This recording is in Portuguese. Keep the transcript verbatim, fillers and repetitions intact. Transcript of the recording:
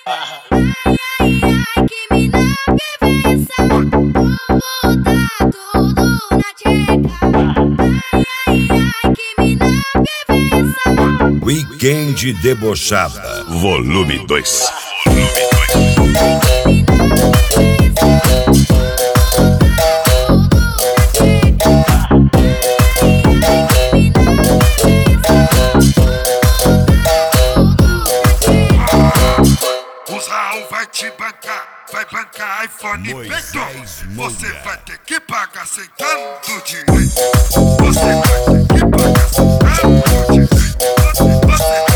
Ai, ai, ai, que mina perfeição. Vou botar tudo na tcheca. Ai, ai, ai, que mina perfeição. Weekend Debochada, volume dois. O Raul vai te bancar, vai bancar iPhone Pedro. Você vai ter que pagar sentando direito. Você vai ter que pagar sentando direito. Você, você